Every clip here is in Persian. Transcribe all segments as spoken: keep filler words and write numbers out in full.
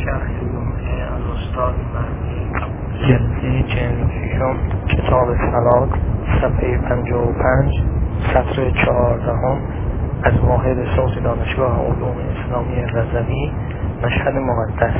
شرح لوحه الاستاد مهدی جلسه چهل و ششم کتاب صلات صفحه پنجاه و پنج سطر چهاردهم از واحد صوت دانشگاه علوم اسلامی رضوی مشهد مقدس.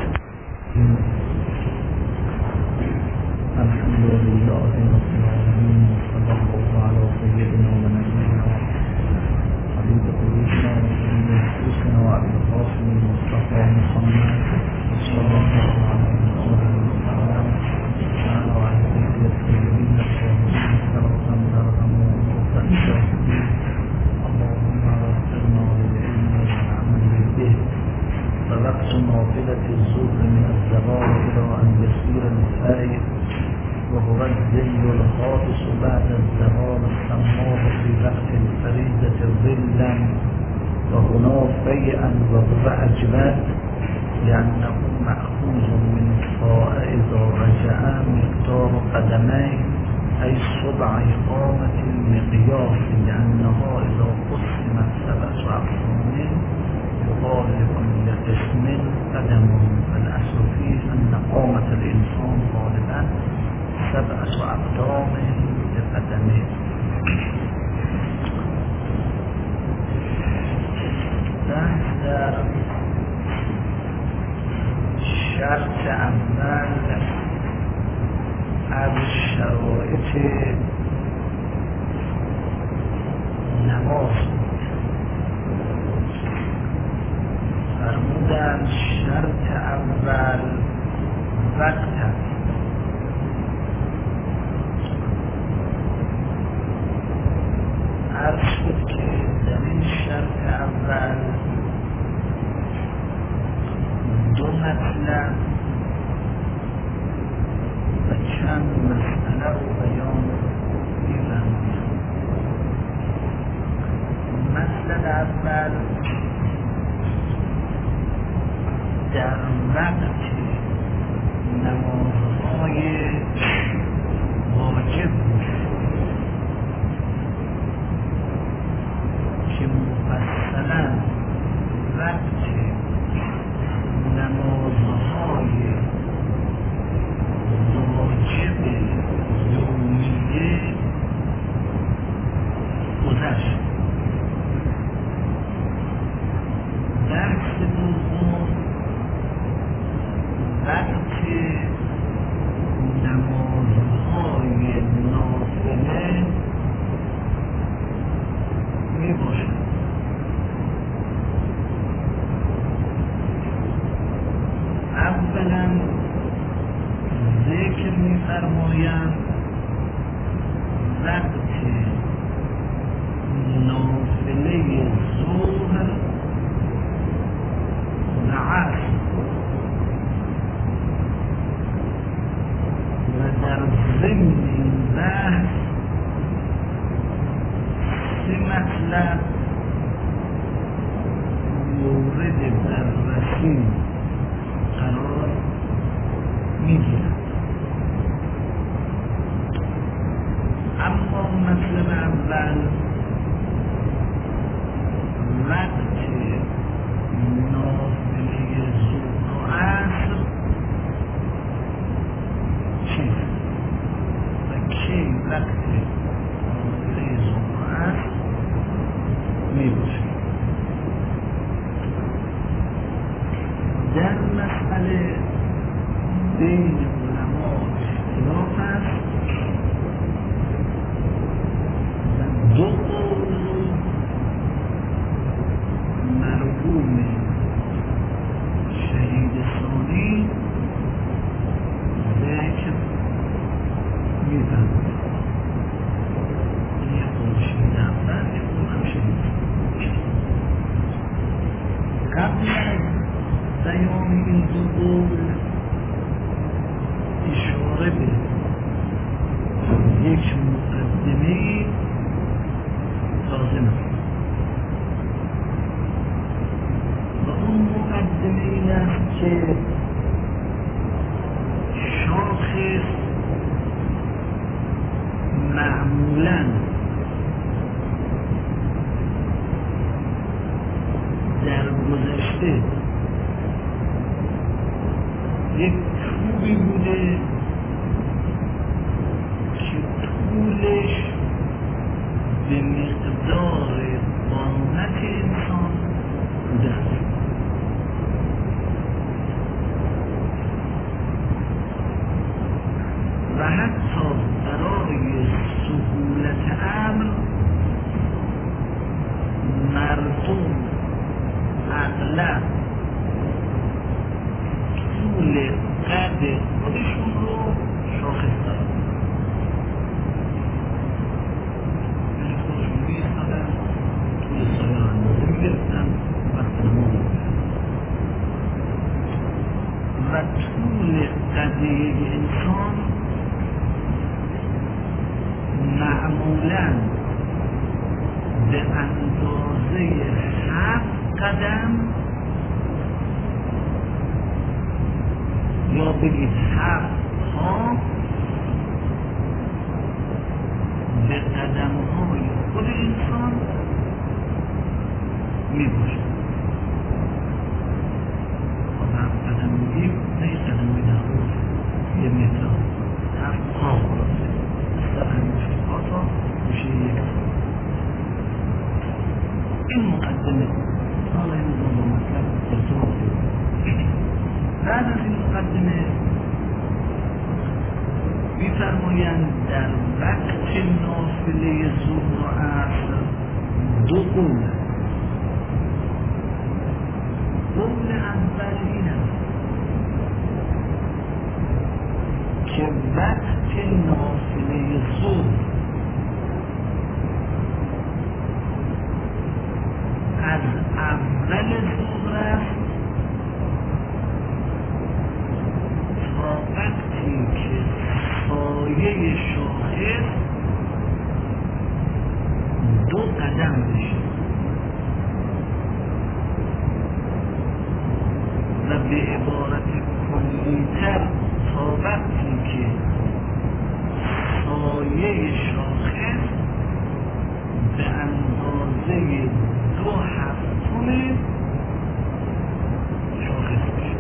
الحمد لله رب العالمين صلى الله على سيدنا ونبينا حبيب قلوبنا وسيد نفوسنا وابي القاسم المصطفى محمد صلى الله عليه وسلم وعلى سيد الطيبين الطاهرين سلام درهم ومغفرة اللهم اغفرنا بالعلم والعمل به فوقت نافلة الزهد من الزوال إلى أن يسير الفائد وهو الذل الخاص بعد الزوال سماه في وقت الفريدة ظلا وهنا فيئا وهو أجمل لأنه مأخوذ من فاء إذا رجع مقدار قدميه أي صبع إقامة المقياس لأنها إذا قسمت سبع أقسام يقال لكل قسم قدم فالأصل فيه أن قامة الإنسان غالبا سبعة أقدام لقدمه. بعد شرط أول از شرایط نماز فرمودن شرط اول وقت است. عرض شد که در این شرط اول دو مطلب و چند مسئله رو بیان می‌فرماید. مسئله اول در وقت نمازهای واجب که مفصلا وقت نمازهای واجب یومیه گذشت. درس دوم وقت نمازهای نافله می باشد. اولا ذکر می فرمایند وقت نافله ظهر و عصر و در ضمن این بحث سه مطلب مورد بررسی قرار میگیرد. اما مطلب اول وقت نافله ظهر و عصر چیست و کی وقت نافله ظهر و عصر می باشد. در مسئله بین علما اختلاف است و دو قول مرحوم شهید ثانی ذکر می‌فرماید. یک قول شهید اول، یک قول هم شهید قبل از بیان این دو قول اشاره به یک مقدمه لازم است و اون مقدمه این است که شاخص معمولا در گذشته یک چوبی بوده که طولش به مقدار قامت انسان بوده است و حتی برای سهولت امر مردم اغلب طول قد خودشون رو شاخص دارن، یعنی خودشون بیستادن طول سایه رو اندازه میگرفتن وقت نماز میگرفتن و طول قده انسان معمولاً به اندازه هفت قدم یا بگید هفت پا به قدم های خود انسان می باشد. خب هفت قدم میگیم نه یک قدم میدهیم یه متر هفت پا خلاصه مثل انگشت پا تا میشه یک سال. این مقدمه حالا این با مطلب ارتباط داریم. بعد از این مقدمه می‌فرمایند در وقت نافله ظهر و عصر دو قول است. قول اول این است که وقت نافله ظهر از اول ظهر است تا وقتی که سایه شاخص دو قدم بشه و به عبارت کلی‌تر تا وقتی که سایه شاخص به اندازه دو هفتم شاخص بشه.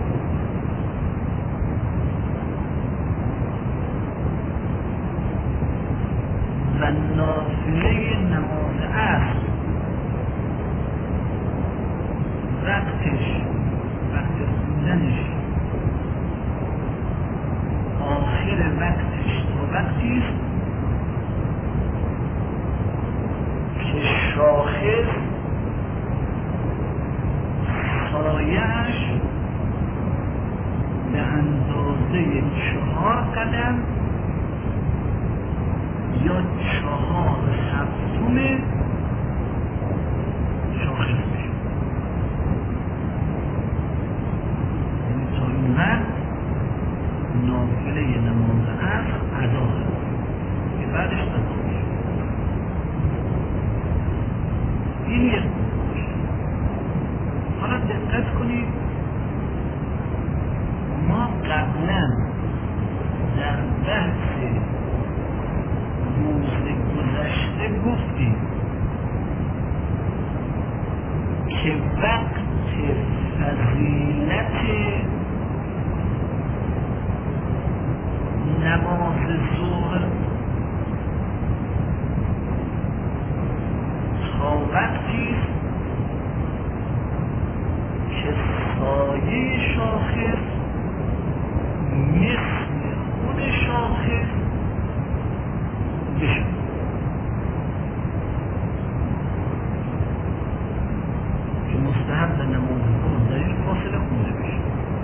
و نافله نماز عصر وقتش وقت خوندنش آخر وقتش تا وقتی است که شاخص سایه‌اش به اندازه چهار قدم یا چهار هفتم شاخص بشه. یعنی تا این وقت نافله نماز عصر ادا هست که بعدش قضا میشه. این یک قول. حالا دقت کنید ما قبلا در بحث روز گذشته گفتیم که وقت فضیلت نماز ظهر تا وقتی که سایه شاخص مثل خود شاخص بشه. که مستحب نماز ظهر در این فاصله خونده بشه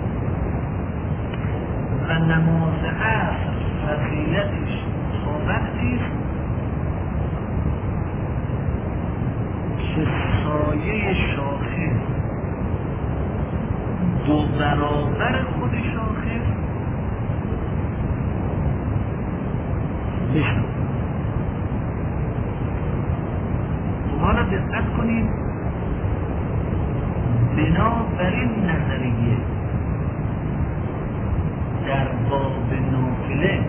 و نماز عصر فضیلتش تا وقتی است که سایه شاخص دو برابر خود شاخص بشه. حالا دقت کنید بنابراین نظریه در باب نافله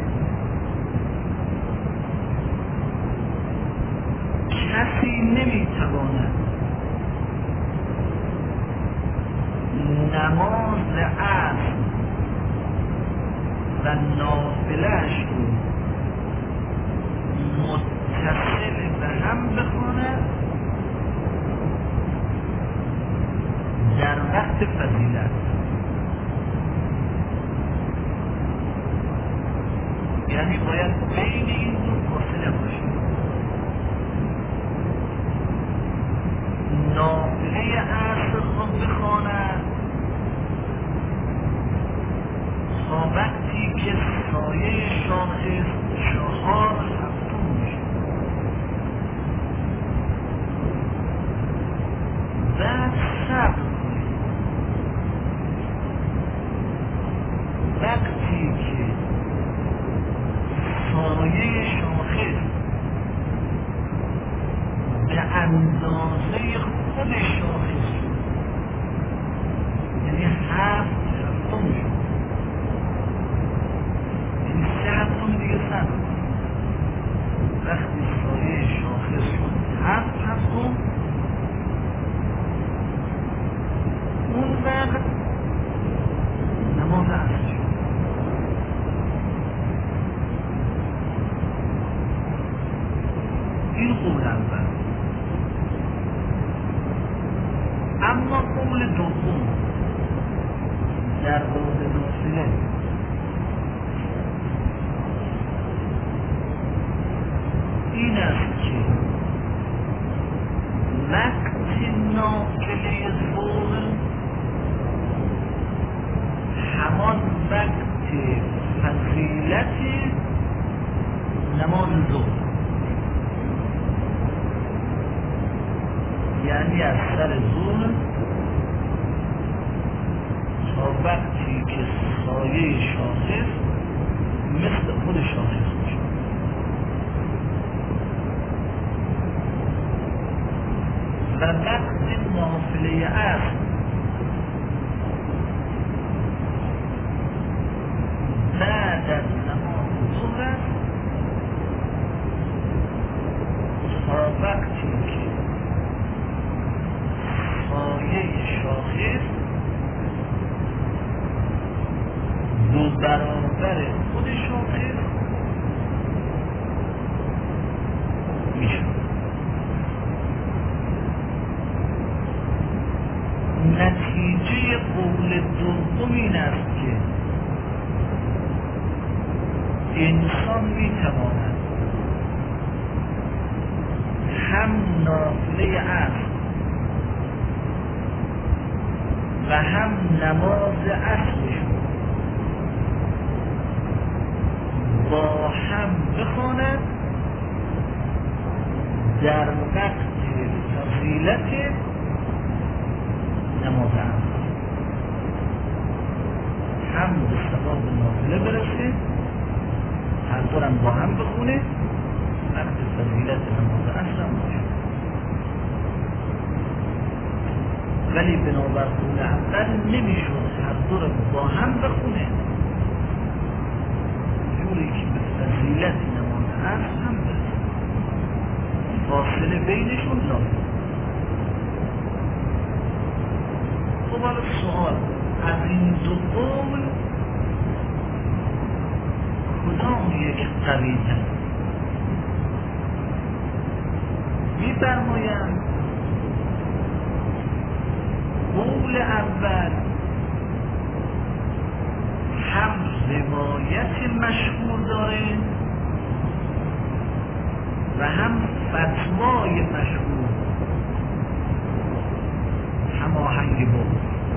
کسی نمیتواند نماز عصر و نافله‌اش رو متصل به هم بخواند در وقت فضیلت. یعنی باید بین این دو فاصله باشه. نافله عصر رو بخواند تا وقتی که سایه شاخص چهار هفتم میشه. بعد صبر کنید. وقتی که سایه شاخص به اندازه خود شاخص شد، یعنی هفت هفتم شد، یعنی سه هفتم دیگه صبر کنید. وقتی سایه شاخص شد هفت هفتم، اون وقت نماز عصر شد. این قول اول. اما قول دوم در باب نافله این است که وقت نافله ظهر همان وقت فضیلت نماز ظهر، یعنی از سر ظهر تا وقتی که سایه شاخص مثل خود شاخص میشه. و وقت نافله عصر بعد از نماز ظهر است تا وقتی که سایه شاخص دو برابر خود شاخص میشه. نتیجه قول دوم این است که انسان میتواند هم نافله عصر و هم نماز عصرش با هم بخواند در وقت فضیلت نماز عصر، هم به ثواب نافله برسه، هر دورم با هم بخونه، وقت فضیلت نماز عصر هم باشه. ولی بنابر قول اول نمیشد هر دور با هم بخونه، جوری که به فضیلت نماز عصر هم برسه، فاصله بینشون لازم. خب حالا سوال، از این دو قول کدام یک قوی تر؟ می‌فرمایند قول اول هم روایت مشهور داره و هم فتوای مشهور هماهنگ بود،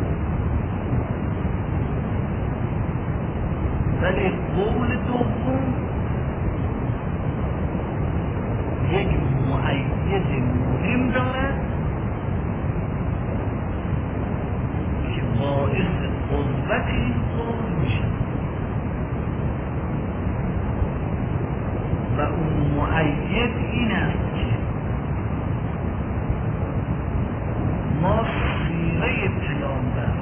ولی قول دوم یک مؤید مهم دارد که باعث قوت این قول میشه و اون مؤید این است که ما سیره پیامبر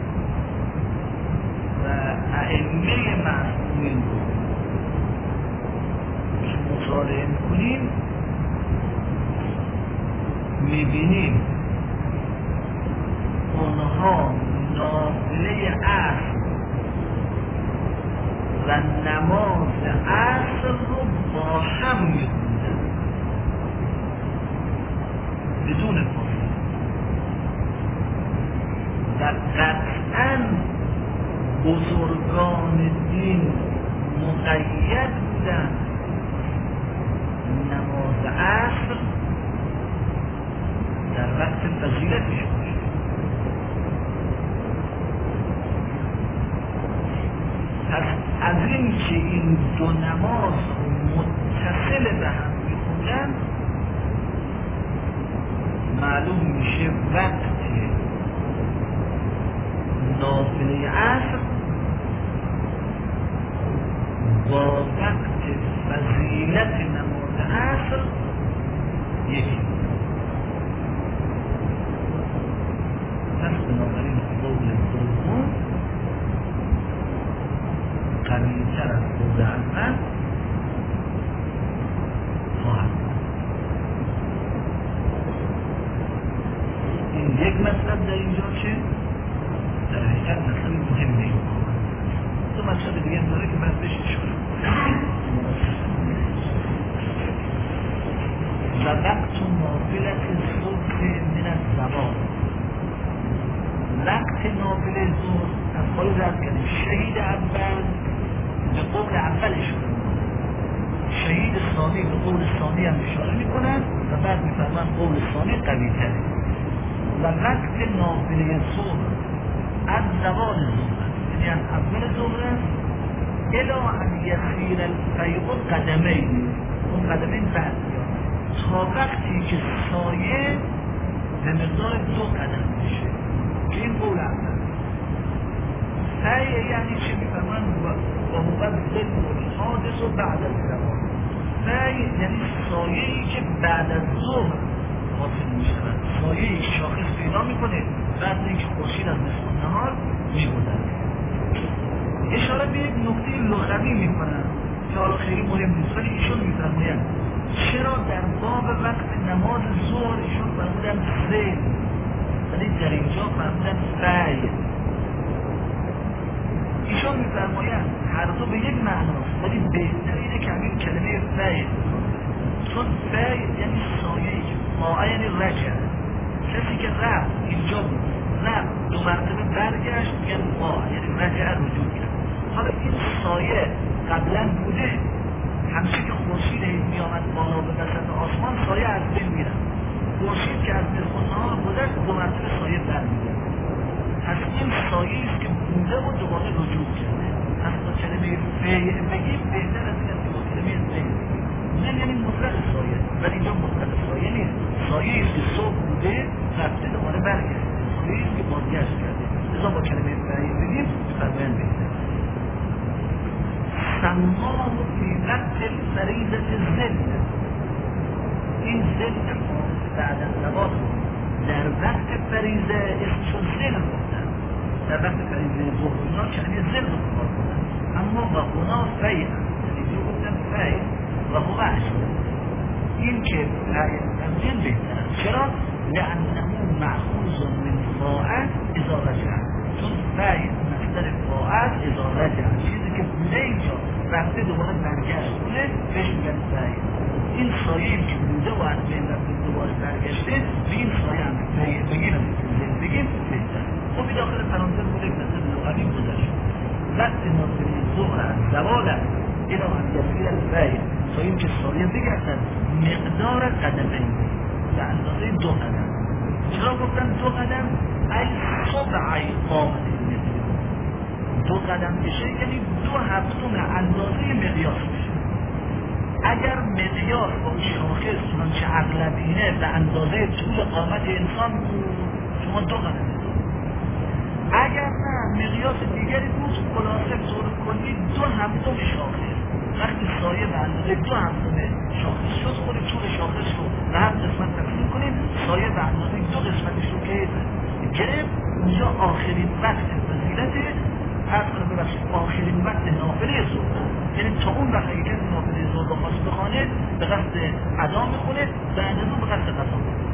و ائمه معصومین رو که مطالعه میکنیم میبینیم اونها نافله عصر و نماز عصر رو با هم میخوندن بدون فاصله و قطعا بزرگان دین مقید بودن نماز عصر در وقت فضیلتش باشه. پس از این که این دو نماز متصل به هم میخونن معلوم میشه وقت نافله عصر با وقت فضیلت نماز عصر یکی. پس بنابراین قول دوم قوی‌تر از قول اول خواهد. این یک مطلب در اینجا چه؟ در حقیقت مطلب مهم نیست. دو مطلب دیگه داره که بعد بهش اشاره و وقت نافلت صبح من الزمان. وقت نافله ظهر از خواهی رد کردیم شهید اول به قول اولش شهید ثانی به قول ثانی هم اشاره میکنن و بعد میفرمان قول ثانی قوی تره. و وقت نافله ظهر از زوال ظهر یعنی از اول ظهر الى ان یخیر الفیء قدمین، اون قدمین بعد تا وقتی که سایه به مقدار دو قدم میشه که این قول اول. فیء یعنی چه میفرمان؟ و هو ظل الحادث و بعد از زمان. فیء یعنی سایه‌ای که بعد از ظهر حاصل میشود، سایه‌ای که شاخص پیدا میکنه بعد اینکه خورشید از نصف النهار میگذره. اشاره به یک نکته لغوی میکنن که حالا خیلی مهم نیست ولی ایشون میفرمایند چرا در باب وقت نماز ظهر ایشون فرمودن زل ولی در اینجا فرمودن فی. ایشون میفرمایند هر دو به یک معناست ولی بهتر اینه که همین کلمه فی، چون فی یعنی سایه‌ای که فاعل یعنی رجع، کسی که رفت اینجا بود رفت دو مرتبه برگشت میگن فاعل یعنی رجع رجوع کرد. حالا این سایه قبلا بوده، همچه که خورشید میامد بالا به وسط آسمان سایه از بین میرفت، خورشید که از نصف النهار گذشت دو مرتبه سایه برمیگرد. پس این سایه است که بوده و دوباره رجوع کرده. پس با کلمه فیء بگیم بهتر از این که با کلمه فیء نه یعنی مطلق سایه، ولی اینجا مطلق سایه نیست. سایه است که صبح بوده رفته دوباره برگشته، سایه است که بازگشت کرده. لذا با کلمه فیء بگیم فرمایان بهتر. سماه فی وقت الفریضة زل، این زل بعد از نماز در وقت فریضه اسمشون زل بودن، در وقت فریضه ظهر اینا کلمه زل رو کار بودن، اما و اونا فیء یعنی جو بودن فیء و هو عشق. این که فیء تمجین بهتر چرا؟ لأنه مأخوذ من فاعل اذا رجع، چون فیء مصدر فاعل اذا رجع، چیزی که بوده اینجا رفته دوباره برگشت کنه بهش میگن فیء. این سایه‌ای که بوده و از بین رفته دوباره برگشته به این سایه هم بگیم بگیم بهتر. خب داخل پرانتز بوده که مثل لغوی گذشت وقت نافله ظهر از زوال است الى ان یصیر الفیء تا این که سایه بگردد مقدار قدمین به اندازه دو قدم. چرا گفتن دو قدم؟ ای سبع قامت المثل، دو قدم بشه یعنی دو هفتم اندازه مقیاس بشه. اگر مقیاس با شاخص چنانچه اغلبینه به اندازه طول قامت انسان بود شما دو قدم دارید. اگر نه مقیاس دیگری بود خلاصه طور کلی دو هفتم شاخص. وقتی سایه به اندازه دو هفتم شاخص شد خود طول شاخص رو به هر قسمت تقسیم کنید، سایه به اندازه دو قسمتش رو که گرفت اونجا آخرین وقت فضیلته. فرض کنم ببخشید آخرین وقت نافله ظهر، یعنی تا اون وقت اگه کسی نافله ظهر رو خواست بخونه به قصد ادا میخونه، بعد از اون به قصد قضا میخونه.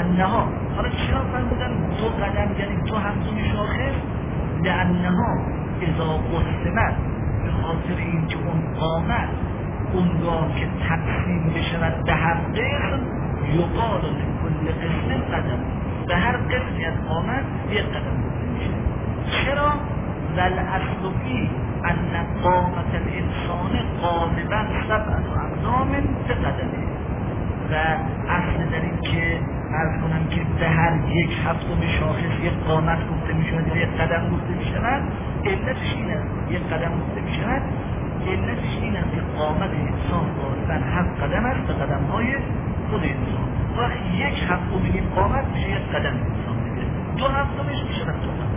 لعنها، حالا چرا فرمودن دو قدم یعنی دو همزون شاخص؟ لعنها اذا قسمت، به خاطر اینکه اون قامت اونگاه که تقسیم بشود به هر قسم، یقال لکل قسم قدم، به هر قسمی از قامت یک قدم گفته میشه. چرا؟ والاصل فی ان قامت الانسان غالبا سبعة اقدام بقدمه، و اصل در این که عرض کنم که به هر یک هفتم شاخص یک قامت گفته میشود یا یک قدم گفته میشود، علتش این است یک قدم گفته میشود علتش این است که قامت انسان غالبا هفت قدم است به قدم های خود انسان، و یک هفتم این قامت میشه یک قدم انسان دیگه، دو هفتمش میشه دو قدم.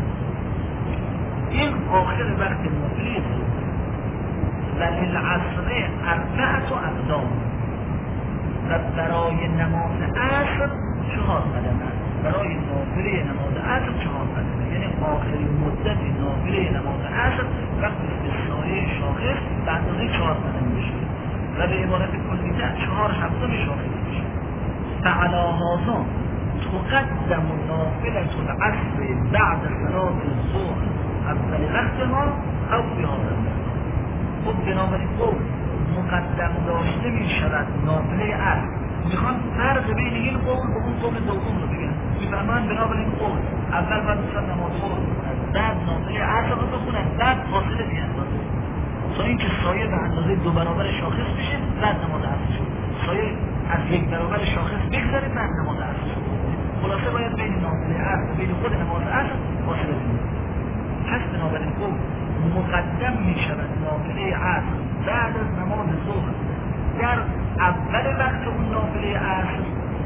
این آخر وقت مفلس و للعصر اربعة اقدام، و برای نماز عصر چهار قدم است، برای نافله نماز عصر چهار قدم، یعنی آخرین مدت نافله نماز عصر وقتی که سایه شاخص به اندازه چهار قدم میشه و به عبارت کلی‌تر چهار هفتم شاخص میشه. فعلی هذا تقدم نافلة العصر بعد صلاة الظهر اول وقتها او فی هذا الوقت. خب بنابراین قول مقدم داشته می شود نافله عصر. میخوان فرق بین این قول و اون قول دوم رو بگن، میفرمان بنابراین قول اول باید بسید نماز ظهر بعد نافله عصر رو بخونن، بعد فاصله بیاندازه تا اینکه سایه به اندازه دو برابر شاخص بشه، بعد نماز عصر شد. سایه از یک برابر شاخص بگذاره، بعد نماز عصر شد. خلاصه باید بین نافله عصر بین خود نماز عصر فاصله بیاندازه. پس بنابراین قول مقدم می شود نافله عصر بعد از نماز ظهر در اول وقت اون نافله عصر،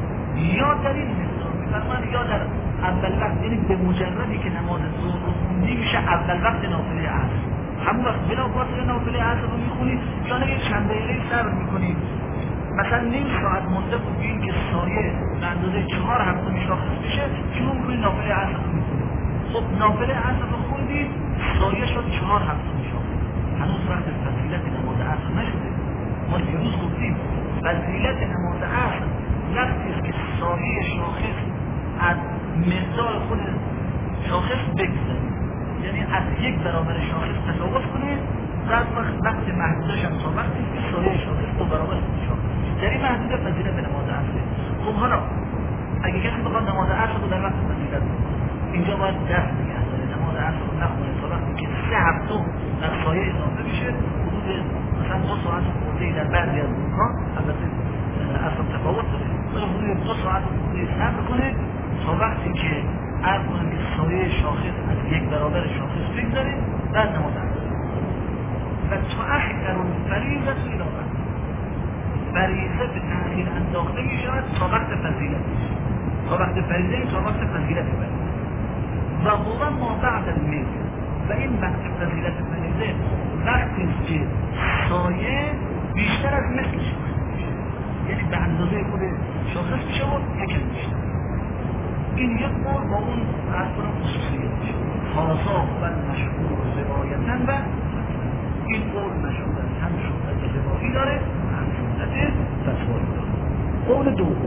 یا در این مقدار میفرمان یا در اول وقت، یعنی به مجردی که نماز ظهر رو خوندی میشه اول وقت نافله عصر، همون وقت بلا فاصله نافله عصر رو میخونی، یا نه چند دقیقه صبر میکنی، مثلا نیم ساعت مونده بود ببین که سایه به اندازه چهار هفتم شاخص بشه، شروع میکنی نافله عصر رو میخونی. خب نافله عصر رو خوندی، سایه شد چهار هفتم شاخص، هنوز وقت فضیلت نماز عصر نشده. ما دیروز گفتیم فضیلت نماز عصر وقتی است که سایه شاخص از مقدار خود شاخص بگذاره، یعنی از یک برابر شاخص تفاوت کنه، بعد وقت وقت محدودش هم تا وقتی که سایه شاخص دو برابر شاخص میشه، در این محدوده فضیلت نماز عصر. خب حالا اگه کسی بخواد نماز عصر رو در وقت فضیلت اینجا باید دست نگه داره، نماز عصر رو نخونه تا وقتی که سه هفتم در سایه اضافه میشه، حدود مثلا دو ساعت خورده در بعضی از اونها، البته اصلا تفاوت داره، ولی حدود دو ساعت خورده صبر کنه تا وقتی که عرض کنه که سایه شاخص از یک برابر شاخص بگذاره، بعد نماز عصر. و تؤخر الفریضة الی وقت، فریضه به تأخیر انداخته می شود تا وقت فضیلت، تا وقت فریضه تا وقت فضیلت فریضه. و هو ما بعد المثل، و این وقت فضیلت فریضه وقتی است که سایه بیشتر از مثل شاخص میشه، یعنی به اندازه خود شاخص میشه و یکم بیشتر. این یک قول با اون عرض کنم خصوصیت میشه. هذا و المشهور روایتاً، و این قول مشهور است، هم شهرت روایی داره هم شهرت فتوایی داره. قول دوم،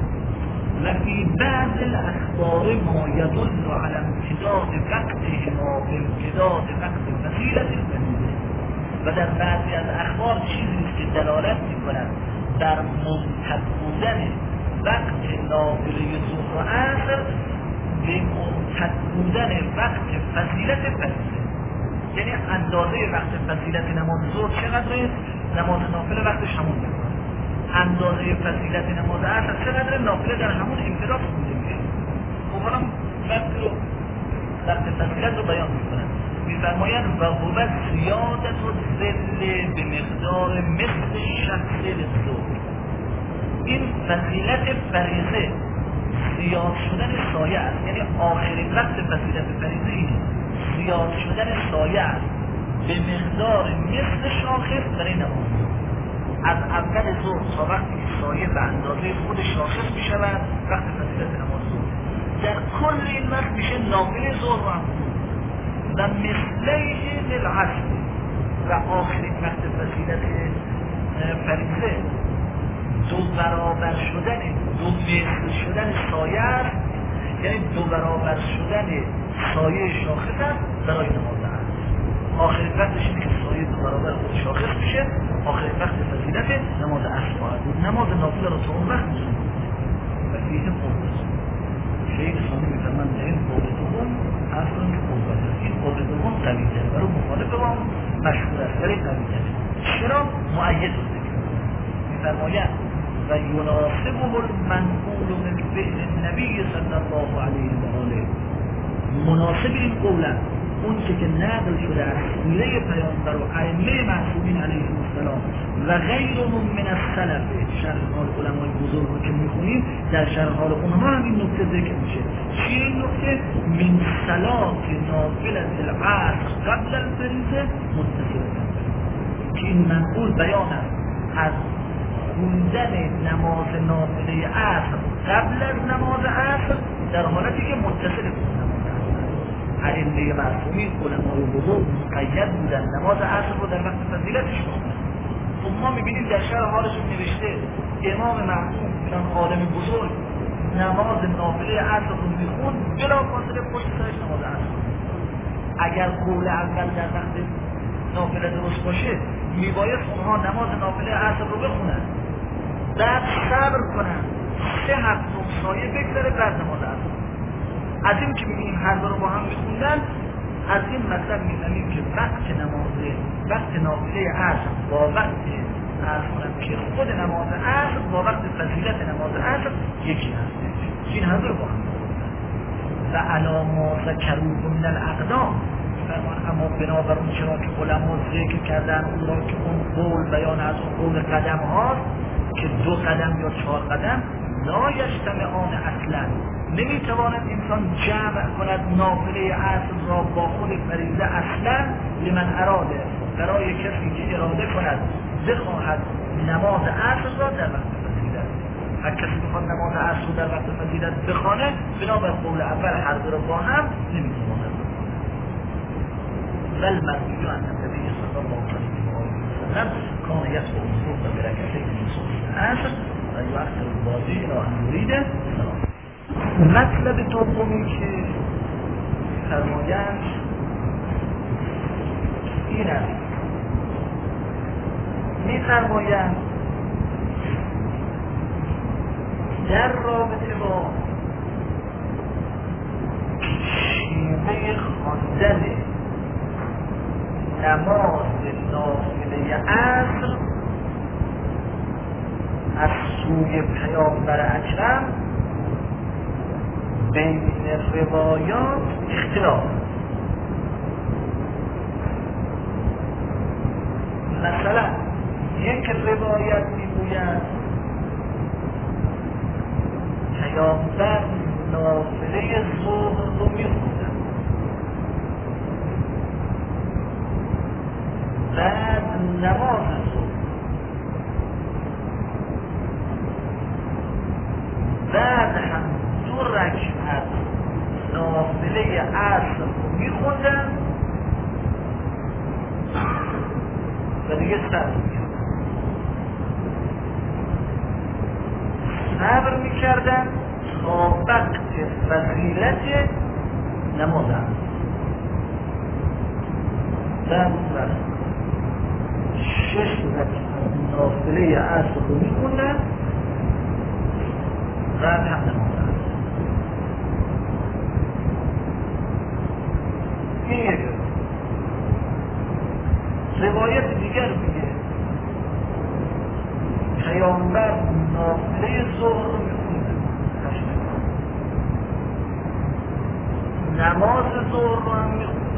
و فی بعض الاخبار ما یدل علی امتداد وقتهما بامتداد وقت فضیلت الفریضه، و در بعضی از اخبار چیزی است که دلالت می‌کند در ممتد بودن وقت نافله ظهر و عصر به ممتد بودن وقت فضیلت فریضه، یعنی اندازه وقت فضیلت نماز ظهر چقدره، نماز نافله وقتش همون میکنه، اندازه فضیلت نماز عصر چقدره، نافله در همون انفراد خونده میشه. خب حالا وقت رو وقت فضیلت رو بیان میکنن، میفرمایند و هو زیادت و ذل به مقدار مثل شخص للظهر. این فضیلت فریضه زیاد شدن سایه است، یعنی آخرین وقت فضیلت فریضه اینه، زیاد شدن سایه است به مقدار مثل شاخص برای نماز. از اول ظهر تا وقتی که سایه به اندازه خود شاخص می شود وقت فضیلت نماز ظهر، در کل این وقت میشه نافله ظهر و و مثلیه للعصر، و آخرین وقت فضیلت فریضه دو برابر شدن دو مثل شدن سایه است، یعنی دو برابر شدن سایه شاخص است برای نماز عصر. آخرین وقتش اینه که سایه دو برابر خود شاخص میشه. آخرین وقت فضیلت نماز عصر خواهد بود. نماز نافله رو تا اون وقت می‌خونید و فیه قوت. شیخ ثانی می‌فرمایند در این قول دوم عرض کنم که قوت است. این قول دوم قوی‌تره برای مخالف با مشهور است، ولی قوی‌تره. چرا؟ مؤید رو ذکر می‌فرمایند و یناسبه المنقول من فعل النبی صلی الله علیه و آله. مناسب این قولن اون که که نقل شده از سیره پیامبر و ائمه معصومین علیهم السلام و غیرهم من السلف، شرح حال علمای بزرگ رو که میخونیم در شرح حال اونها هم این نکته ذکر میشه. چیه این نکته؟ من صلات نافلة العصر قبل الفریضه متصله، که این منقول بیان است از خوندن نماز نافله عصر قبل از نماز عصر در حالتی که متصل بود نماز عصر. ائمه معصومین علمای بزرگ مقید بودن نماز عصر رو در وقت فضیلتش بخونن. خب ما میبینیم در شرح حالشون نوشته امام معصوم چون عالم بزرگ نماز نافله عصر رو میخوند بلا فاصله پشت سرش نماز عصر. اگر قول اول در وقت نافله درست باشه میبایست اونها نماز نافله عصر رو بخونن، بعد صبر کنن سه هفته سایه بگذره بعد نماز عصر. از این که میبینیم هر دو رو با هم میخوندن، از این مطلب میفهمیم که وقت نماز وقت نافله عصر با وقت عرض کنم که خود نماز عصر با وقت فضیلت نماز عصر یکی هست. این هر دو رو با هم میخوندن و علی ما ذکروه من الاقدام. اما بنابر اون چرا که علما ذکر کردن اون را که اون قول بیان از اون قول قدم هاست که دو قدم یا چهار قدم لا یجتمعان اصلا، نمیتواند انسان جمع کند نافله عصر را با خود فریضه اصلا. لمن اراده، برای کسی که اراده کند بخواهد نماز عصر را در وقت فضیلت، هر کسی بخواد نماز عصر را در وقت فضیلت بخوانه بنابر قول اول هر دو را با هم نمیتواند. بل مروی عن النبی صلی الله علیه و سلم کان یسبق الصبح برکعتین من صبح العصر و یؤخر الباقی الی ان یرید الصلاة. مطلب دومی که فرمایند این است، می‌فرمایند در رابطه با شیوه خواندن نماز نافله عصر از سوی پیامبر اکرم بین روایات اختلاف. مثلا یک روایت میگوید پیامبر نافله ظهر رو میخوندن، بعد نماز ظهر، بعد هم دو رکعت نافله عصر رو میخوندن و دیگه صبر میکردن صبر میکردن تا وقت فضیلت نماز عصر. بعد وقت شش رکعت نافله عصر رو میخوندن، بعد هم نماز عصر. این یک روایت دیگر میگه پیامبر نافله ظهر رو میخوندن، نماز ظهر رو هم میخوندن،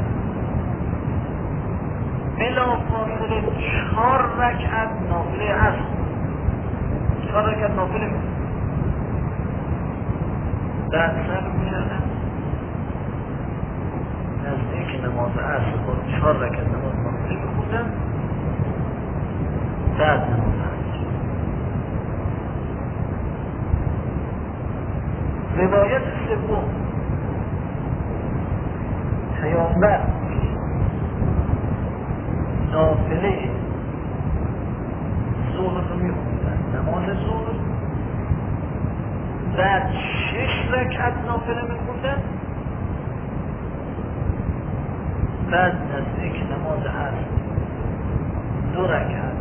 بلا فاصله چهار رکعت نافله عصر، چهار رکعت نافله میخوندن، بعد صبر میکردن نزدیک نماز عصر با چهار رکعت نماز نافله میخوندن، بعد نماز عصر. روایت سوم پیامبر نافله ظهر رو میخوندن، نماز ظهر، بعد شش رکعت نافله میخوندن، بعد نزدیک نماز نماز عصر دو رکعت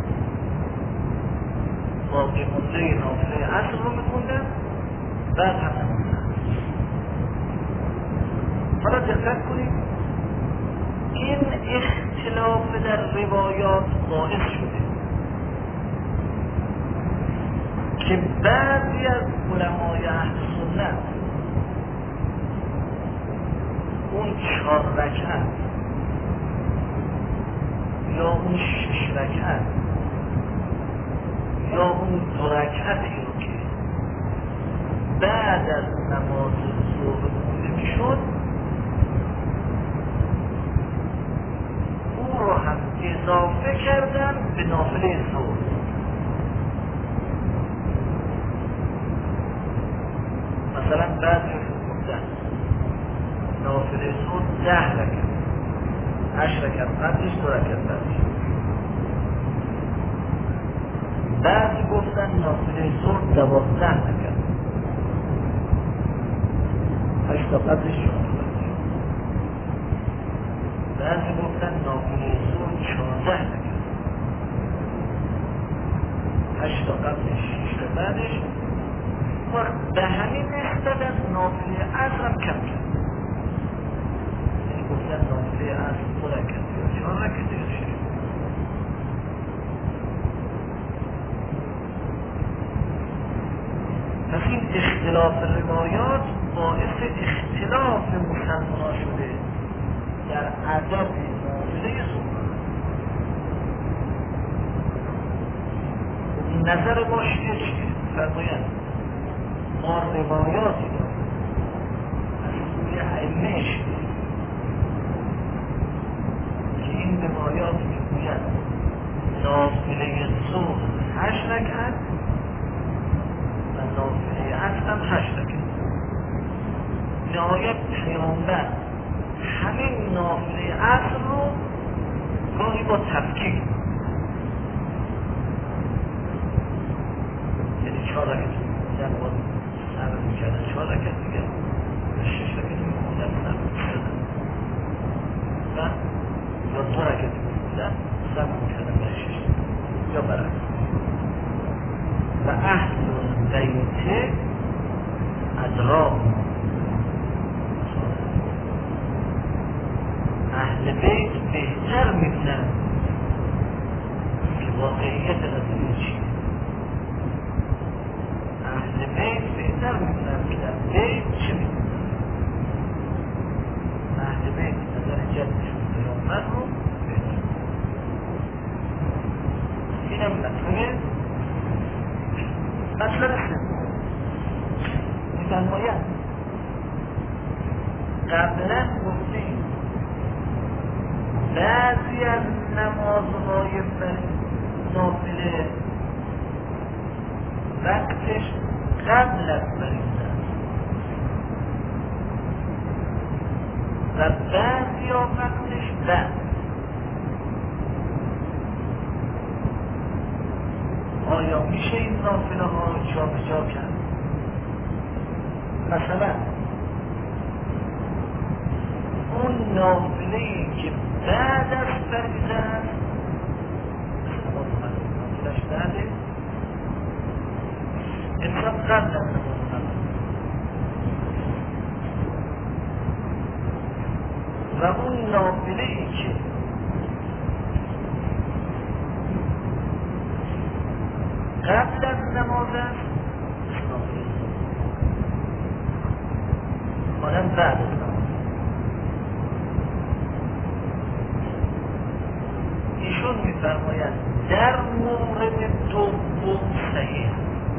باقی مونده نافله عصر رو میخوندن، بعد هم نماز عصر. حالا دقت کنید، این اختلاف در روایات باعث شده که بعضی از علمای اهل سنت اون چهار رکعت یا اون شش رکعت یا اون دو رکعتی رو که بعد از نماز ظهر خونده میشد او رو هم اضافه کردن به نافله ظهر. مثلا بعضی گفتن نافله ظهر ده رکعت، هشت رکعت قبلش، دو رکعت بعدش. بعضی گفتن نافله ظهر دوازده رکعت، هشت تا قبلش، چهار تا بعدش. بعضی گفتن نافله ظهر چهارده رکعت، هشت تا قبلش، شش تا بعدش. و به همین نسبت از نافله عصر هم کم کرد. یعنی گفتن نافله عصر دو رکعت یا چهار رکعت یا شش. پس این اختلاف روایات باعث اختلاف مسلمان شده در عدد نافله ظهر. نظر ما شیعه چیه؟ فرمایند ما روایاتی داریم از سوی ائمه شیعه که این روایات میگوید نافله ظهر هشت رکعت و نافله عصر هم هشت رکعت. نهایت پیامبر همین نافله عصر رو گاهی با تفکیک، یعنی چهار رکعت می‌خوندن با سر می‌کردن، چهار رکعت دیگه و شش رکعت می‌خوندن سر می‌کردن و یا دو رکعت می‌خوندن سر می‌کردن و شش یا برعکس. و اهل بیت ادراک، اهل بیت بهتر می‌دونن که واقعیت قضیه چیه. اهل بیت بهتر می‌دونن که در بیت چه می‌دونن. اهل بیت نظر جدشون پیامبر رو بهتر. اینم مطلب مطلب سوم. می‌فرماید قبلا گفتیم بعضی از نمازهای نافله وقتش قبل از فریضه است و بعضی ها وقتش بعد. آیا میشه این نافله ها رو جا به جا کرد؟ مثلا اون نافله‌ای که بعد از فریضه است، مثل نماز مغرب نافله‌اش بعده، انسان قبل از نماز مغرب و اون نافله‌ای که قبل از نماز است مثل نافله مانم بعد از نماز. ایشون می‌فرماید در مورد دوم صحیح،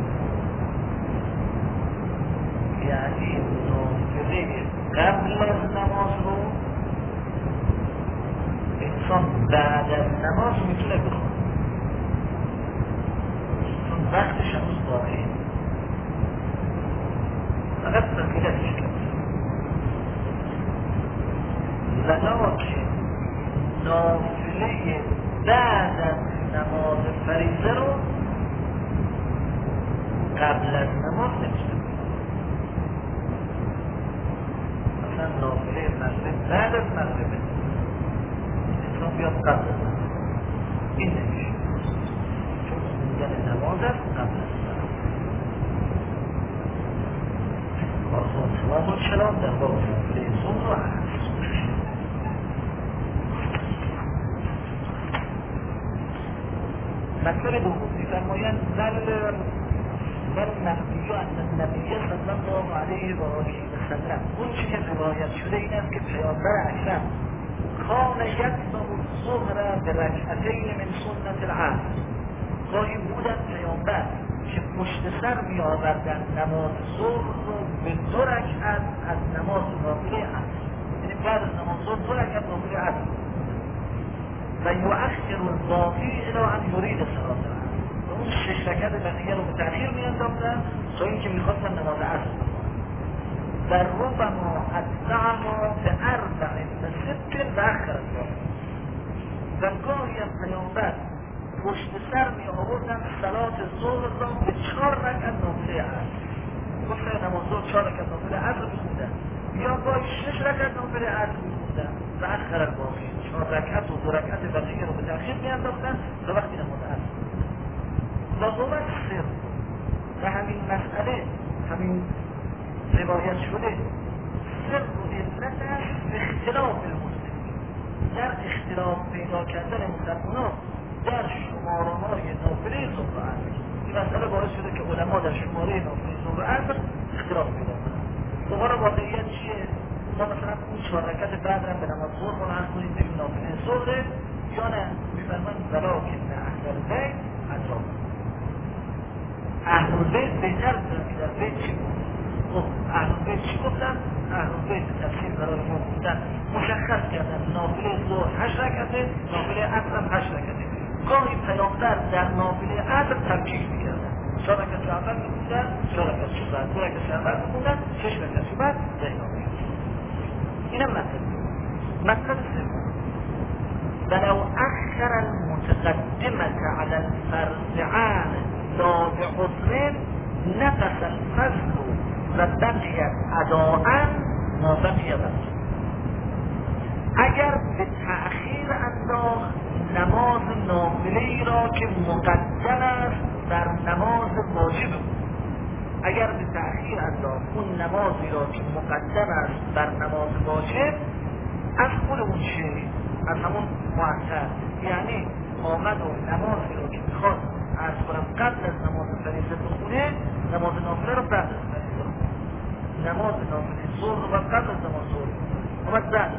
یعنی نافله قبل از نماز رو انسان بعد از نماز میتونه بخونه چون وقتش هنوز باقیه، فقط فضیلتش کم. ولکن نافله بعد از نماز فریضه رو قبل از نماز نمیشه. مثلا نافله مغرب بعد از مغرب انسان بیاد قبل از نماز. این نمیشه چون خوندن نماز است قبل از نماز. آزاد سلام و کلام در باب نافله ظهر و عصر. مطلب دوم می‌فرمایند بل بل نقلی ان النبی صلی الله علیه و آله و سلم اون چی که روایت شده این است که پیامبر اکرم کان یتبع الظهر برکعتین من سنت العصر. گاهی بودن پیامبر که پشت سر می آوردن نماز ظهر رو به دو رکعت از نماز نافله عصر، یعنی بعد از نماز ظهر دو رکعت نافله عصر و یؤخر الباقی الی ان یرید صلاة العصر. و اون شش رکعت بقیه رو به تأخیر می انداختن تا اینکه میخواستن نماز عصر بخونن. و ربما اتبعها باربع و ست و اخر الباقی. و گاهی از پیامبر پشت سر می آوردن صلات ظهر را به چهار رکعت نافله عصر. گفتن نماز ظهر چهار رکعت نافله عصر می‌خوندن، یا گاهی شش رکعت نافله عصر می‌خوندن و آخر الباقی چهار رکعت و دو رکعت بقیه رو به تأخیر می‌انداختن تا وقتی نماز عصر. و بود سر و همین مسئله همین روایت شده سر و علت است اختلاف المسلمین، در اختلاف پیدا کردن مسلمانان در شماره های نافله ظهر و عصر. این مسئله باعث شده که علما در شماره نافله ظهر و عصر اختلاف پیدا کنند. دوباره واقعیت چیه؟ ما مثلا اون چهار رکعت بعد هم به نماز ظهر ملاحظ کنید ببین نافله ظهر یا نه؟ می‌فرمایند ولکن اهل البیت ادراک. اهل البیت بهتر بودن که در بیت چی بود؟ خب اهل البیت چی گفتن؟ اهل البیت تفسیر برای ما گفتن مشخص کردن نافله ظهر هشت رکعته، نافله عصر هم هشت رکعته. گاهی پیامبر در نافله عصر ترکیب می‌کردن، چهار رکعت اول می‌خوندن، چهار رکعت بعد، دو رکعت اول می‌خوندن، شش رکعت بعد نافله. اینم مطلب. مطلب سوم ولو اخر المتقدمة على الفرض لا بعذر نقص الفضل و بقیت اداء ما بقی بعد. اگر به تأخیر انداخت نماز نافله‌ای را که مقدم است بر نماز واجب، اگر به تأخیر انداخت اون نمازی را که مقدم است بر نماز واجب از خود اون شیء، از همون مؤخر، یعنی آمد و نمازی را که میخواد عرض کنم قبل از نماز فریضه بخونه، نماز نافله رو بعد از فریضه بخونه، نماز نافله ظهر رو قبل از نماز ظهر آمد بعد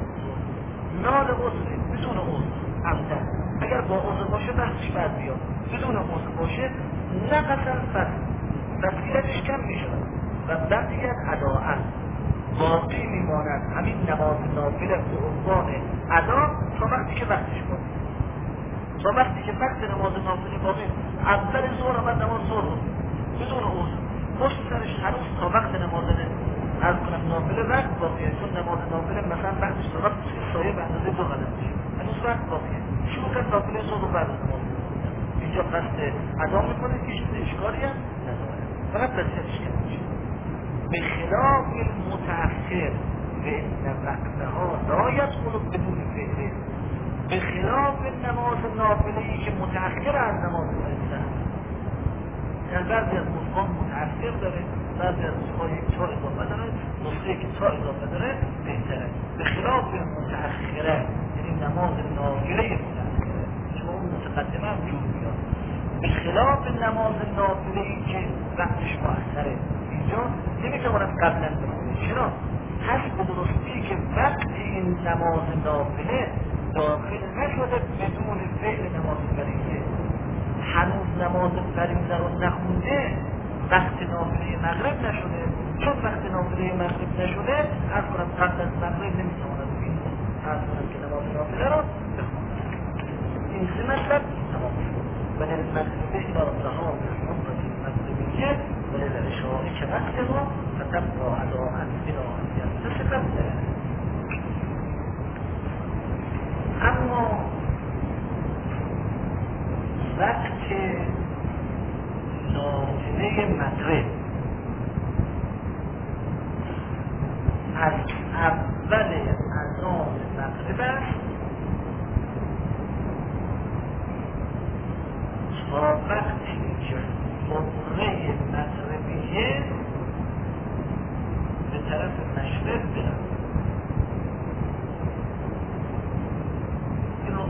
نال عذر بدون عذر عمدن، اگر با عذر باشه بحثش بعد بیاد، بدون عذر باشه نقص الفضل فضیلتش کم میشه و بقیت اداء باقی میماند همین نماز نافله به عنوان ادا تا وقتی که وقتش باشه، تا وقتی که وقت نماز نافله باقی. اول ظهر آمد نماز ظهر بدون عذر پشت سرش هنوز تا وقت نماز عرض کنم نافله وقت باقیه، چون نماز نافله مثلا وقتش تا وقتی که سایه به اندازه دو قدم میشه هنوز وقت باقیه، شروع کرد نافله ظهر بعد از نماز اینجا قصد ادا میکنه که هیچ اشکالی هم نداره، فقط وضعیتش کم میشه. به خلاف المتأخر فإن وقتها لا يدخل بدون فعله، به خلاف نماز نافله‌ای که متأخر از نماز فریضه است. در بعضی از نسخه‌ها متأخر داره، بعضی از نسخه‌ها یک تا اضافه داره، نسخه‌ای که تا اضافه داره بهتره. به خلاف متأخره یعنی نماز نافله متأخره، چون اون متقدمه هم جور میاد. به خلاف نماز نافله‌ای که وقتش مؤخره، اینجا نمیتواند قبلا بخونه. چرا؟ حسب درستی که وقت این نماز نافله داخل نشده بدون فعل نماز فریضه، هنوز نماز فریضه رو نخونده، وقت نافله مغرب نشده، چون وقت نافله مغرب نشده از کنم قبل از مغرب نمیتواند بین از کنم که نماز نافله رو بخونه. این سه مطلب تمام شد. و للمغربه الى الظهر بالحمرة المغربیه و للعشاء که وقت رو فتبقى اداء الى ان ينتصف الظهر. اما وقت نافله مغرب از اول اذان مغرب است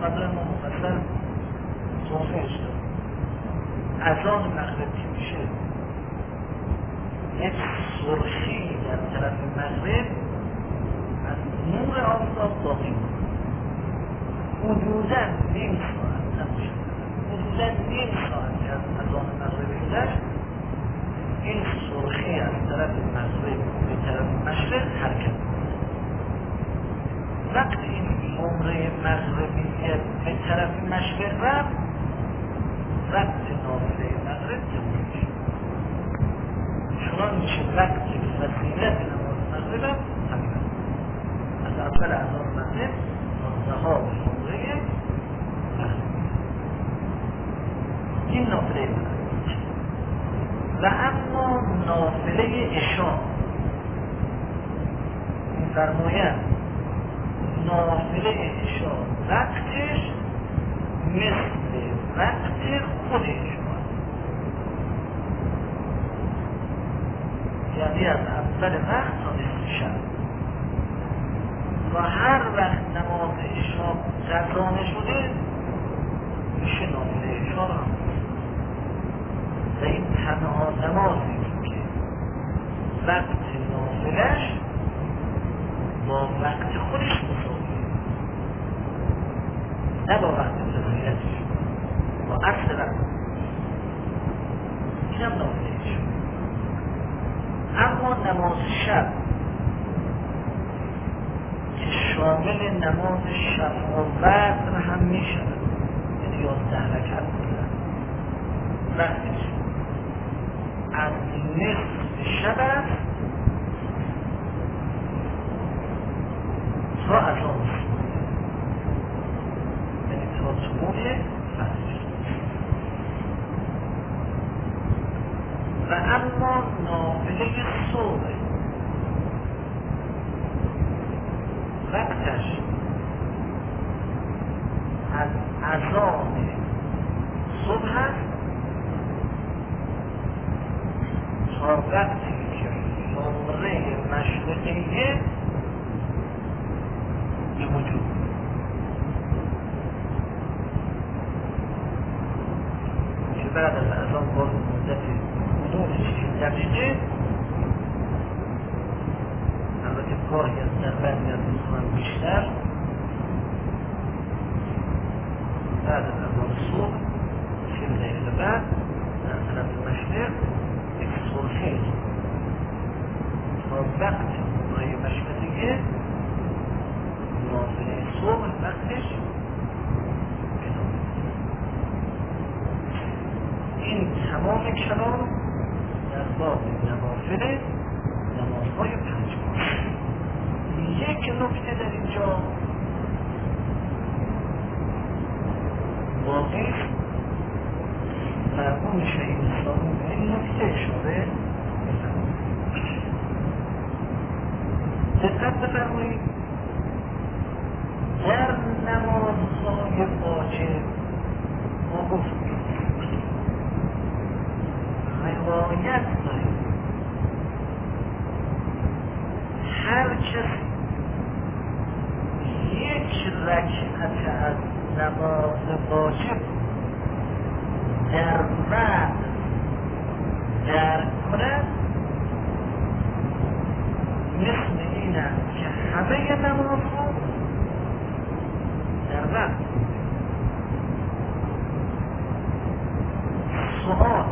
مطلب ما مفصل توضیحش دارم. اذان مغرب که میشه یک سرخی در طرف مغرب از نور آفتاب باقی بود. حدوداً نیم ساعت نمیشه حدوداً نیم ساعت از اذان مغرب گذشت، این سرخی از طرف مغرب به طرف مشرق حرکت می‌کنه. وقتی این عمره مغربیه به طرف مشرق رفت، وقت نافله مغرب تموم میشه. چنانچه وقت فضیلت نماز مغرب هم همین از اول اذان مغرب تا انتهای عمره مغرب. این نافله مغرب. و اما نافله عشا می‌فرمایند نافله عشا وقتش مثل وقت خود عشا، یعنی از اول وقت تا نصف شب، و هر وقت نماز عشا قضا شده میشه نافله عشا را. و این تنها نمازی که وقت نافلش با وقت خودش مساویه، نه با وقت فضیلتش، با اصل وقت. این هم نافلش. اما نماز شب که شامل نماز شفع و وتر هم میشود، یعنی یازده رکعت بودن، وقتش از نصف شب است تا از آن یعنی تا طلوع فجر. و اما نافله صبح وقتش از اذان صبح است تا وقتی که عمره مشرقیه به وجود. که بعد از اذان باز مدت حدود چهل دقیقه، البته گاهی از در بعضی از دوستان بیشتر، بعد از اذان صبح چهل دقیقه بعد در طرف مشرق یک سرخی تا وقت عمره مشرقیه نافله صبح وقتش بنام. این تمام کلام در باب نوافل نمازهای پنج وقت. یک نکته در اینجا واقعی مرموم شهید اسلامی به این نکته اشاره می‌فرمایند. دقت بفرمایید، در نمازهای واجب ما گفتیم روایت داریم هر کسی یک رکعت از نماز واجب در وقت درک کند، مثل این است که همه نمازها در وقت. سؤال: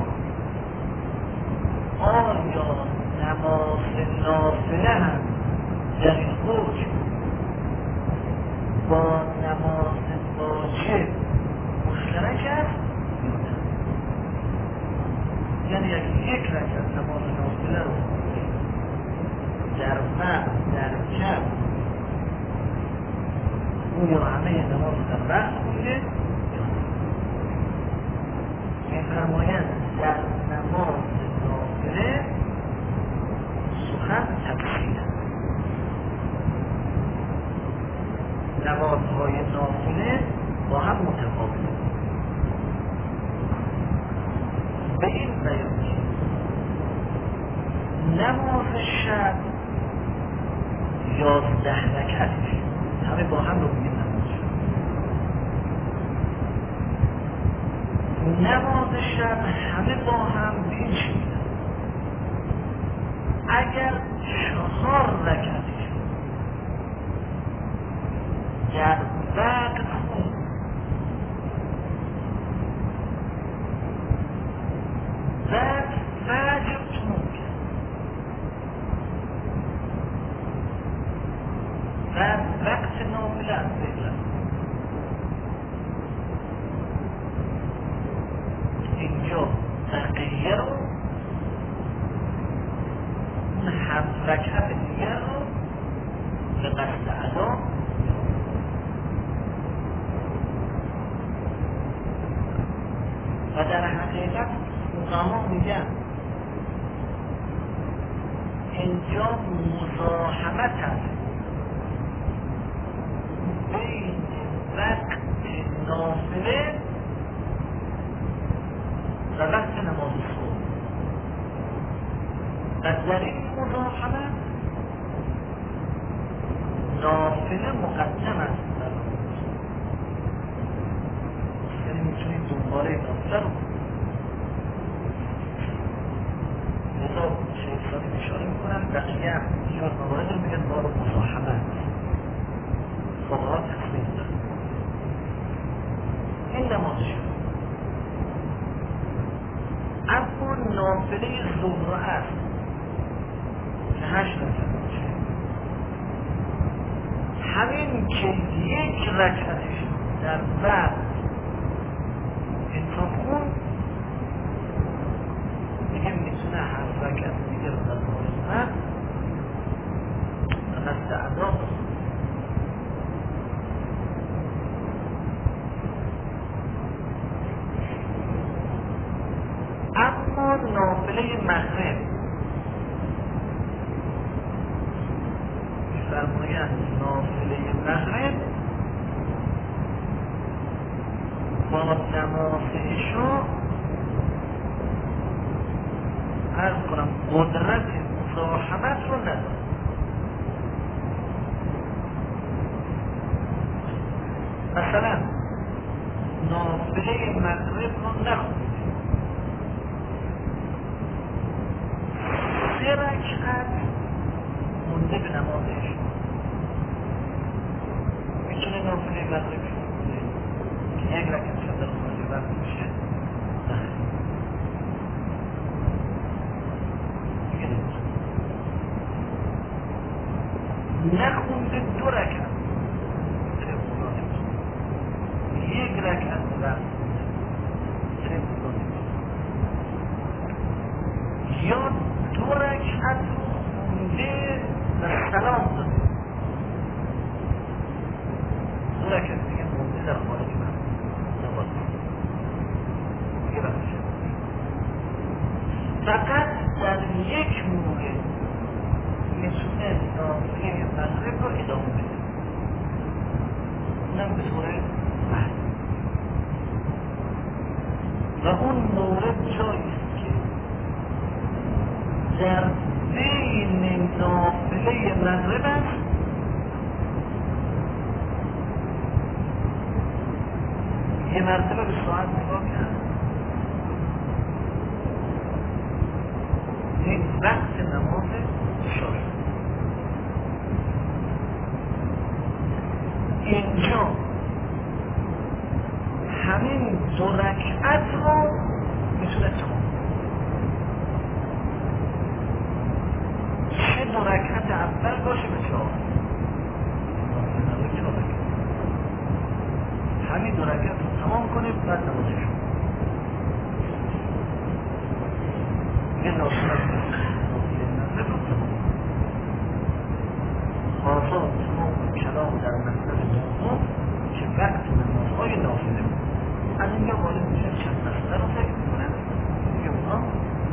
آیا نماز نافله هم در این حکم با نماز واجب مشترک است؟ یعنی اگه یک رکعت نماز نافله رو در وقت در کم او یا همه نماز در وقت بوده، می‌فرمایند در نماز نافله سخن تفصیل است. نمازهای نافله با هم متفاوت. به این بیان که نماز شب یازده رکعتش همه با هم رو بگیم نماز شب همه با هم بنشینند. اگر چهار رکعتش در وقت خون بعد فجر تموم کرد، بعد وقت نافله از بین رفت، اینجا بقیه رو اون هفت رکعت دیگر رو به قصد ادا و در حقیقت فقها میگن اینجا مزاحمت هست بین وقت نافله و وقت نماز صبح و در این مزاحمت نافله مقدم است در نماز صبح. یعنی میتونید دنباله نافله رو لذا شیخ صادق اشاره میکنن بقیه اینجور موارد رو میگن باب مزاحمت فقها تقسیم دارن. این نماز شد. اما نافله ظهر است که هشت رکعت باشه، همین که یک رکعتش در وقت انتخاب کن دیگه میتونه هر رکعت دیگه رو در نماز و قصد ادا اما نافله مغرب میفرمایند نافله مغرب با نماز عشا عرض کنم قدرت مزاحمت رو نداره. مثلا نافله مغرب رو نخونید، سه رکعت مونده به نماز عشا میتونه نافله مغرب شده که یک رکعت شده رو نماز وقت میشه نخونده دو رکعت یک رکعت وقت یا دو رکعت خونده و سلام داده، دو رکعت دیگه خونده در خارج من نماز دیگه بخش فقط در یک مورد میتونه نافله مغرب رو ادامه بده، اونم به طور محل و اون مورد جاییست که در بین نافله مغرب است یه مرتبه به ساعت نگاه کرد، این وقت نماز شاید اینجا همین دو رکعت رو میتونه تمام چه دو رکعت اول باشه به چهار همین دو رکعت رو تمام کنه بعد نمازش رو یه ناصرت آزاد تمام کلام در مطلب دوم که وقت نمازهای نافله بود. از اینجا وارد میشه چند مسئله رو فکر میکنن که اونا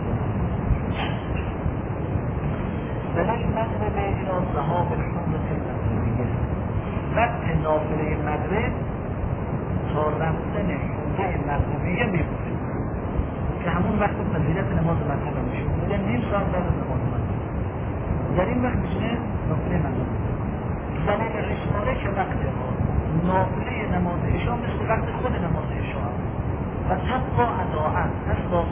ولی مغرب اینا ذهاب سنت مغربیه، وقت نافله مغرب تا رفتن سنت مغربیه میبوده که همون وقت فضیلت نماز مغرب میشه، بوده نیم ساعت بعد از نماز مغرب در این وقت میشه نافله مغرب زمان رسماره که وقت نافله نماز عشا مثل وقت خود نماز عشا و طبقا اداعت پس با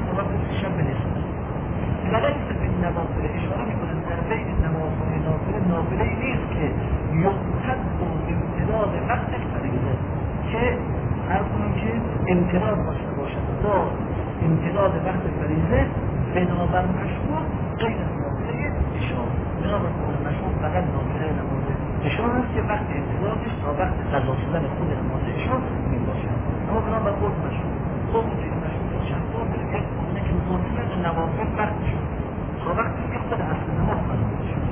صحبت شب نصف وليس في النوافل اشاره میکنن در بین نوافل نافله نافله نیست که یقتد امتداد وقت فریضه که هر کنون که امتداد داشته باشد با امتداد وقت فریضه بنابر مشروع غیر از نافله اشاره بنابر مشروع فقط نافله نماز اشاره است که وقت امتدادش تا وقت قضا شدن خود نماز اشاره می باشد اما بنابر خود مشروع خود مشروع چند بار یک کنه که مطلق نوافل وقت شد تا وقتی که خود اصل نماز قضا شد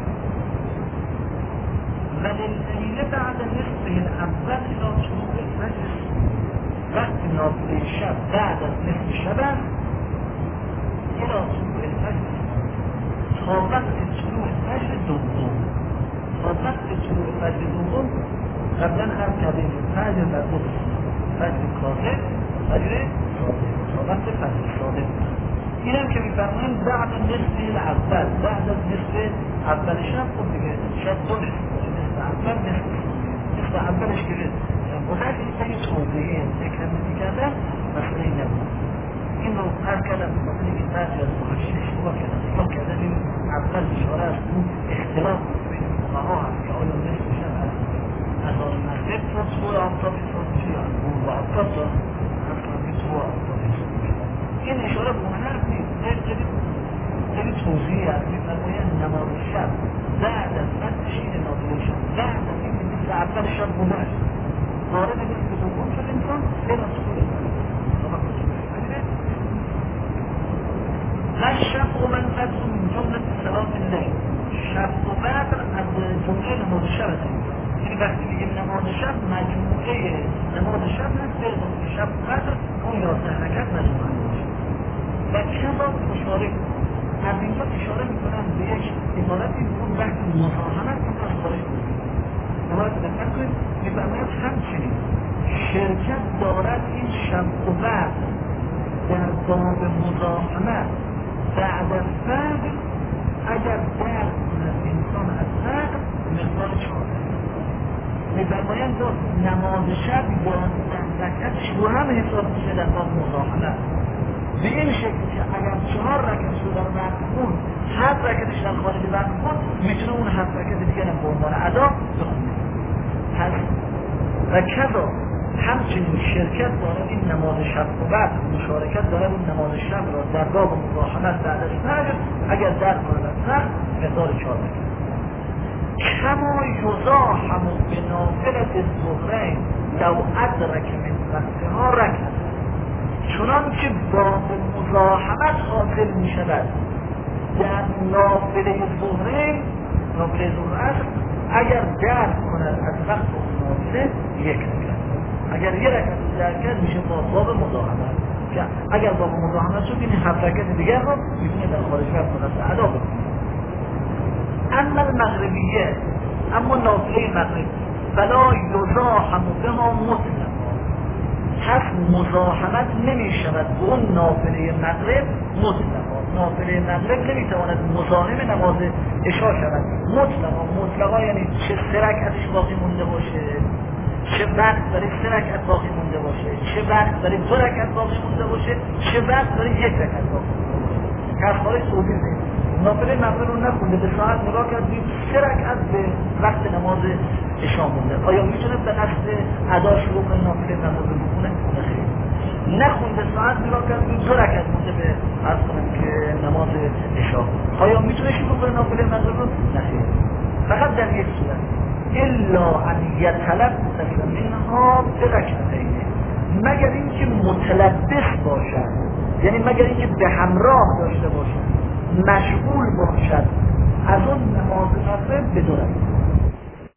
ولللیل بعد نصفه الاول الى شروع الفجر وقت نافله شب بعد از نصف شب است الى شروع الفجر تا وقت شروع فجر دوم تا وقت شروع فجر دوم قبلا هم کردیم فجر در دو فجر کاذب فجر صادق تا وقت فجر صادق این هم که میفرماییم بعد نصف الاول بعد از نصف اول شب خب دیگه شب دو نصف نصف اول نصف نصف اولش که بودن این این توضیحه ذکر میکردن مسئله این نبود این رو هر کردم مثلا که بعضی از محشید اشتباه کردن اشتباه کردن این اول اشاره از اون اختلاف بین فقها هست که آیا نصف شب از از آن مغرب تا طول آفتابی صبح میشه یا از اون و آفتاب تا از کنم طول آفتابی صبح میشه این اشاره به اون حرف نیست خیلی توضیحی هست میفرماید نماز شب بعد از وقت شیر نافله شب بعد از این نصف اول شب گذشت وارد نصف دوم شد انسان الى طول الفجر الشفع والفجر من جملة صلاة الليل شفع و بدر از جمله نماز شب است یعنی وقتی میگیم نماز شب مجموعه نماز شب هست به اضافه شب و بدر اون یازده رکعت مجموعه باشه و کذا مشارک از اینجا اشاره میکنم به یک عبارتی اون وقت مزاحمت که از خارج بودیم نماز دقت کنید میفرماید همچنین شرکت دارد این شب و بدر در باب مزاحمت بعد از فجر اگر درد کند انسان از فجر مقدار چهار میفرمایند نماز شب یازده رکعتش رو هم حساب میشه در باب مزاحمت به این شکل که اگر چهار رکعتش رو در وقت خون هفت رکعتش در خارج وقت خون میتونه اون هفت رکعت دیگر هم به عنوان ادا بخونه پس و کذا همچنین شرکت دارد این نماز شب و بعد مشارکت دارد این نماز شب را در باب مزاحمت بعد از فجر اگر در کند از فجر مقدار چهار رکعت کما یزاحم بنافلة الظهرین لو ادرک من وقتها رکعت چنان که باب مزاحمت حاصل می شود در نافله ظهرین نافله ظهر است اگر درک کند از وقت نافله یک رکعت اگر یک رکعت درک کرد میشه با باب مزاحمت که اگر باب مزاحمت شد این هفت رکعت دیگر رو میتونه در خارج وقت کنه ادا بکنه اما المغربیه اما نافله مغرب فلا یزاحم بها مطلقا پس مزاحمت نمی شود به اون نافله مغرب مطلقا نافله مغرب نمی تواند مزاحم نماز عشا شود مطلقا مطلقا یعنی چه سه رکعتش باقی مونده باشه چه وقت برای سه رکعت باقی مونده باشه چه وقت برای دو رکعت باقی مونده باشه چه وقت برای یک رکعت باقی مونده باشه کارخانه سعودی نیست نافله مغرب رو نخونده به ساعت نگاه کرد دید سه رکعت به وقت نماز عشا مونده آیا میتونه به قصد ادا شروع کنه نافله مغرب رو بخونه؟ نخیر نخونده ساعت نگاه کرد دید دو رکعت مونده به عرض کنم که نماز عشا آیا میتونه شروع کنه نافله مغرب رو؟ نخیر فقط در یک صورت الا ان یتلبس منها برکعتین مگر اینکه متلبس باشد یعنی مگر اینکه به همراه داشته باشد مشغول باشد از اون نماز مغرب به دو رکعت